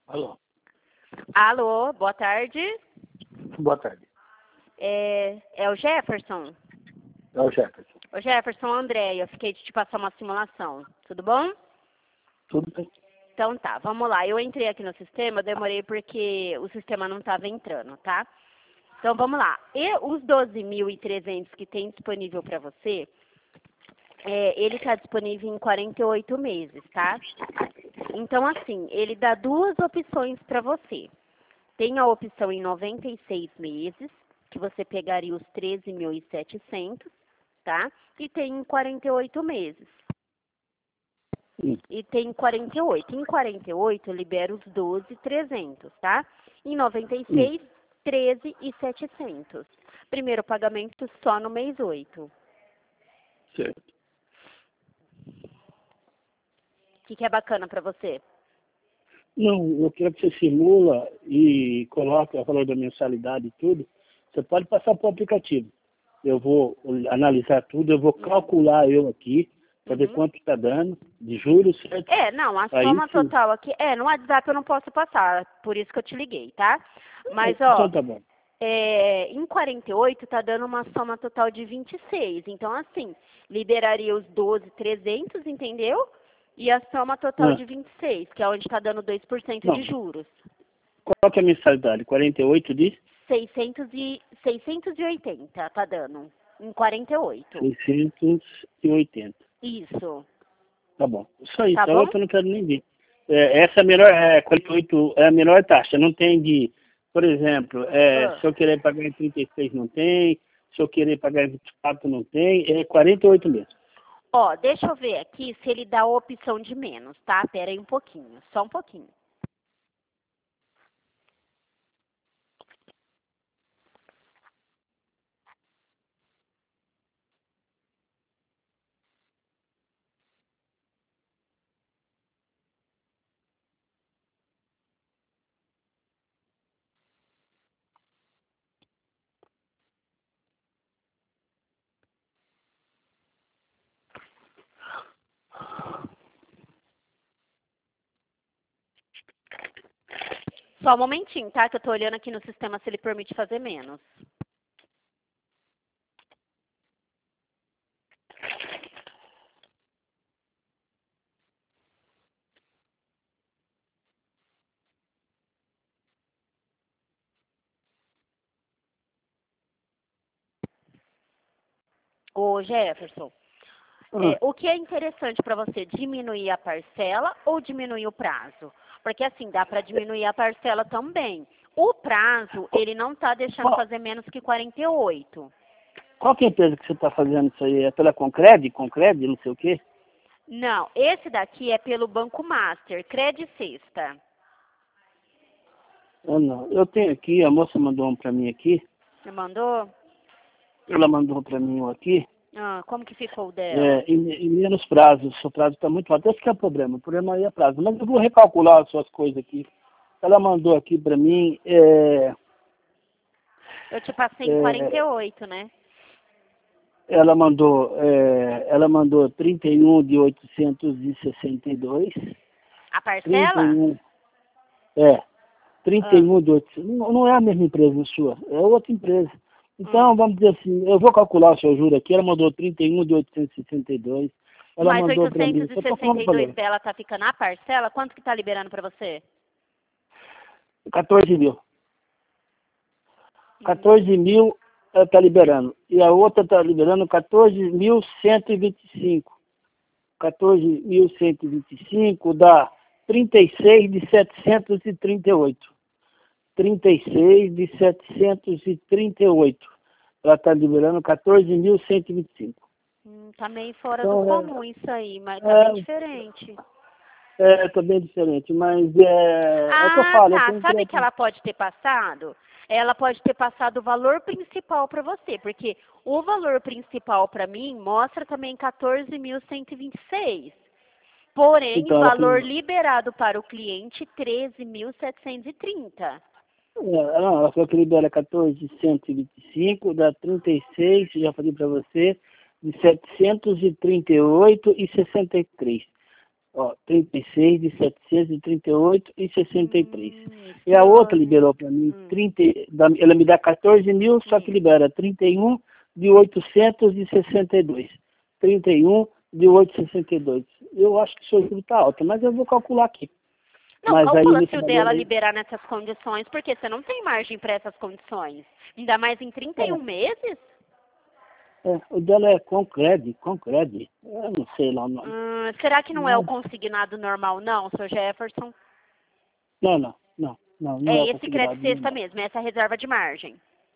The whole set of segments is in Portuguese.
Alô, Alô, boa tarde. boa tarde. É o Jefferson? É o Jefferson. O Jefferson, Andréia, eu fiquei de te passar uma simulação. Tudo bom? Tudo bem? Então tá, vamos lá. Eu entrei aqui no sistema, demorei porque o sistema não estava entrando, tá? Então vamos lá. E os 12.300 que tem disponível para você, ele está disponível em 48 meses, tá? Então assim, ele dá duas opções para você. Tem a opção em 96 meses, que você pegaria os 13.700, tá? E tem em 48 meses. E tem 48. Em 48, libera os 12.300, tá? Em 96, 13.700. Primeiro pagamento só no mês 8. Certo. O que é bacana para você? Não, eu quero que você simula e coloque o valor da mensalidade e tudo. Você pode passar para o aplicativo. Eu vou analisar tudo, eu vou calcular eu aqui, para ver quanto está dando, de juros, certo? Não, a Aí, soma sim. total aqui, no WhatsApp eu não posso passar, por isso que eu te liguei, tá? Mas, Então tá bom. em 48 tá dando uma soma total de 26. Então, assim, liberaria os 12.300, entendeu? E a soma total de 26, que é onde tá dando 2% Não. de juros. Qual que é a mensalidade? 48 de? 680 tá dando, em 48. 680. Isso. Tá bom. Isso aí, Tá tá bom? outra eu não quero nem ver. Essa é a melhor, 48 é a melhor taxa. Não tem de, por exemplo, se eu querer pagar em 36 não tem, se eu querer pagar em 24 não tem, é 48 mesmo. Ó, deixa eu ver aqui se ele dá a opção de menos, tá? Pera aí um pouquinho, só um pouquinho. Só um momentinho, tá? Que eu tô olhando aqui no sistema se ele permite fazer menos. Ô, Jefferson, o que é interessante para você? Diminuir a parcela ou diminuir o prazo? Porque assim, dá para diminuir a parcela também. O prazo, ele não tá deixando fazer menos que 48. Qual que é a empresa que você está fazendo isso aí? É pela Concred, não sei o quê? Não, esse daqui é pelo Banco Master, Cred Sexta. Não. Eu tenho aqui, a moça mandou um para mim aqui. Você mandou? Ela mandou para mim um aqui. Como que ficou o dela? Em menos prazo. O seu prazo está muito alto. Esse que é o problema. O problema aí é prazo. Mas eu vou recalcular as suas coisas aqui. Ela mandou aqui para mim. Eu te passei em 48, né? Ela mandou 31 de 862. A parcela? 31 de 800. Não é a mesma empresa sua, é outra empresa. Então, vamos dizer assim, eu vou calcular o seu juro aqui, ela mandou 31 de 862. Ela Mas mandou para mim, eu tô falando pra 862 dela tá ficando a parcela? Quanto que tá liberando para você? 14 mil. 14 mil ela está liberando. E a outra está liberando 14.125. 14.125 dá 36 de 738. 36 de 738. Ela está liberando 14.125. Tá meio fora do Então, comum isso aí, mas tá bem diferente. está bem diferente, mas é o que eu falo. Tá. Eu Sabe que ela pode ter passado? Ela pode ter passado o valor principal para você, porque o valor principal para mim mostra também 14.126. Porém, então, o valor liberado para o cliente, 13.730. ela falou que libera 14.125, dá 36, já falei para você, de 738 e 63. Ó, 36 de 738 e 63. E a estranho. outra liberou para mim, ela me dá 14 mil, só que libera 31 de 862. 31 de 862. Eu acho que o seu juro está alto, mas eu vou calcular aqui. Não, Mas calcula aí, se o dela liberar nessas condições, porque você não tem margem para essas condições. Ainda mais em 31 meses? O dela é Concred. Eu não sei lá o nome. Será que não é o consignado normal, não, seu Jefferson? Não É o esse crédito consignado sexta normal. mesmo, essa reserva de margem.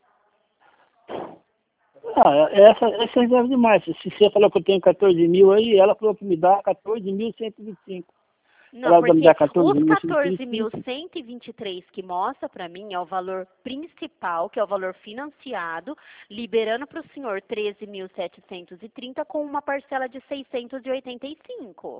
Essa é reserva de margem. Se você falou que eu tenho 14 mil aí, ela falou que me dá 14.125. Não, Ela vai me porque dar os 14.125. 14.123 que mostra para mim é o valor principal, que é o valor financiado, liberando para o senhor 13.730 com uma parcela de 685.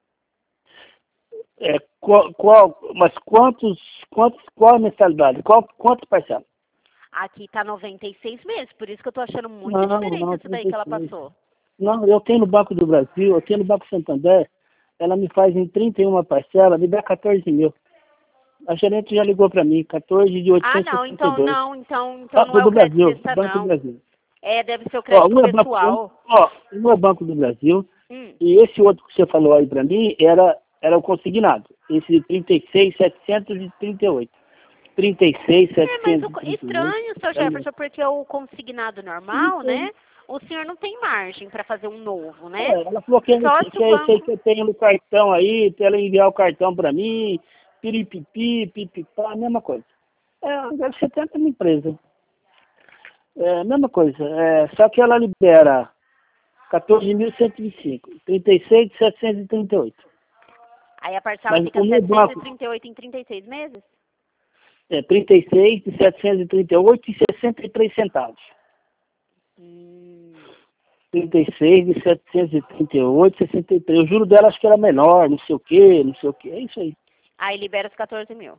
Mas qual a mensalidade? Quantas parcelas? Aqui está 96 meses, por isso que eu estou achando muito Não, diferente isso daí que ela 36. passou. Não, eu tenho no Banco do Brasil, eu tenho no Banco Santander, ela me faz em 31 parcelas, me dá 14 mil. A gerente já ligou para mim, 14 de Ah, não, 852. então Banco não é o do crédito Brasil, sexta, Banco do não. Brasil. É, deve ser o Ó, crédito um é pessoal. um é Banco do Brasil, Hum. e esse outro que você falou aí para mim era o consignado. Esse 36.738. Mas 36.738. estranho, seu Jefferson, porque o consignado normal, né? O senhor não tem margem para fazer um novo, né? Ela falou que Só se o é isso aí banco... que eu tenho no cartão aí, pra ela enviar o cartão para mim, piripipi, pipipá, a mesma coisa. Deve ser tanto uma empresa. É a mesma coisa. Só que ela libera 14.125, 36 de 738. Aí a parcela Mas fica o meu banco 738 em 36 meses? 36 de 738 e 63 centavos. 36 de 738, 63. O juro dela acho que era menor, não sei o quê. É isso aí. Aí libera os 14 mil.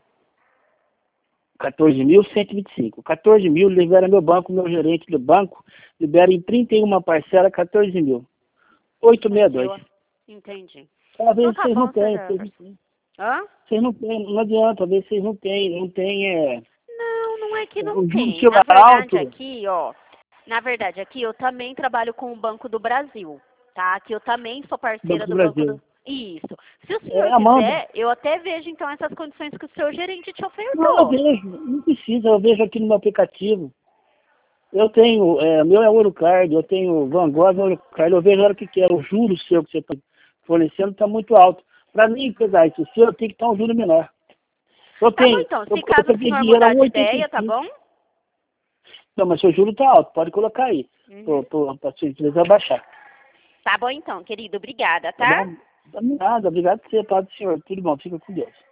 14.125. 14 mil libera meu banco, meu gerente do banco, libera em 31 parcela 14 mil. 862. Entendi. Talvez Então tá vocês não bom, seu tenham. Jefferson. Hã? Vocês não têm, não adianta, talvez vocês não têm. Não é que não O juro tem. seu Na é verdade, alto. aqui, ó. Na verdade, aqui eu também trabalho com o Banco do Brasil, tá? Aqui eu também sou parceira Banco do do Banco Brasil. do... Isso. Se o senhor Amanda. quiser, eu até vejo, então, essas condições que o seu gerente te Não, eu ofertou. vejo. Não precisa, eu vejo aqui no meu aplicativo. Eu tenho, meu é Eurocard, eu tenho Van Gogh, Eurocard, eu vejo a hora que quer. O juro seu que você está fornecendo está muito alto. Para mim, pegar isso seu, eu tenho que estar um juro menor. Eu Tá bom, tenho, então. eu Se caso o peguei senhor dinheiro a mudar de ideia, tá 1,85. bom? Não, mas seu juro está alto, pode colocar aí. Para a sua empresa baixar. Tá bom, então, querido. Obrigada, Tá tá? bom? Nada, obrigado por você, Padre Senhor. Tudo bom, fica com Deus.